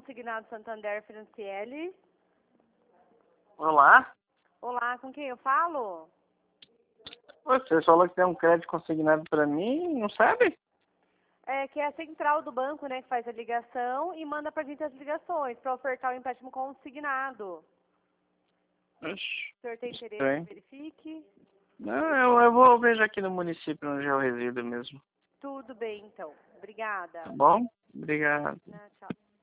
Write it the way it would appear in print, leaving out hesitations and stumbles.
Consignado Santander Financiele. Olá? Olá, com quem eu falo? Você falou que tem um crédito consignado para mim, não sabe? É que é a central do banco, né, que faz a ligação e manda pra gente as ligações para ofertar o empréstimo consignado. Ixi, O senhor tem interesse? estranho. Verifique. Não, eu vou ver já aqui no município onde eu resido mesmo. Tudo bem, então. Obrigada. Tá bom? Obrigado. Tchau.